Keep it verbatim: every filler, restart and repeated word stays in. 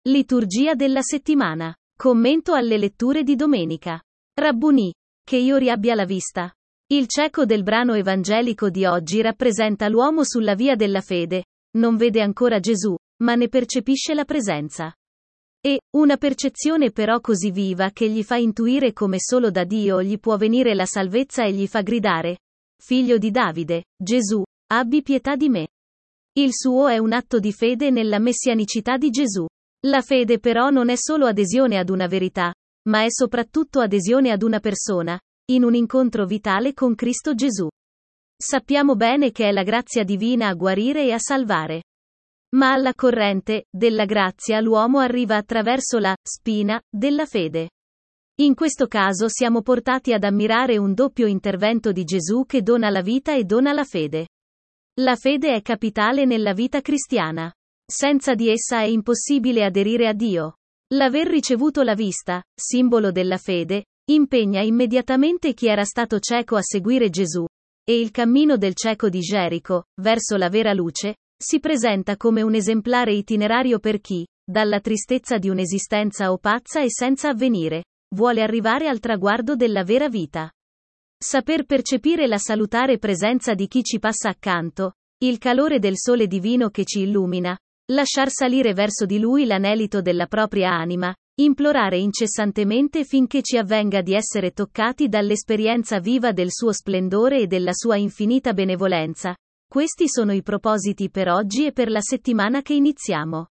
Liturgia della settimana. Commento alle letture di domenica. Rabbunì. Che io riabbia la vista. Il cieco del brano evangelico di oggi rappresenta l'uomo sulla via della fede, non vede ancora Gesù, ma ne percepisce la presenza. E, una percezione però così viva che gli fa intuire come solo da Dio gli può venire la salvezza e gli fa gridare: Figlio di Davide, Gesù, abbi pietà di me. Il suo è un atto di fede nella messianicità di Gesù. La fede però non è solo adesione ad una verità, ma è soprattutto adesione ad una persona, in un incontro vitale con Cristo Gesù. Sappiamo bene che è la grazia divina a guarire e a salvare. Ma alla corrente della grazia l'uomo arriva attraverso la spina della fede. In questo caso siamo portati ad ammirare un doppio intervento di Gesù che dona la vita e dona la fede. La fede è capitale nella vita cristiana. Senza di essa è impossibile aderire a Dio. L'aver ricevuto la vista, simbolo della fede, impegna immediatamente chi era stato cieco a seguire Gesù, e il cammino del cieco di Gerico, verso la vera luce, si presenta come un esemplare itinerario per chi, dalla tristezza di un'esistenza opazza e senza avvenire, vuole arrivare al traguardo della vera vita. Saper percepire la salutare presenza di chi ci passa accanto, il calore del sole divino che ci illumina, lasciar salire verso di lui l'anelito della propria anima, implorare incessantemente finché ci avvenga di essere toccati dall'esperienza viva del suo splendore e della sua infinita benevolenza. Questi sono i propositi per oggi e per la settimana che iniziamo.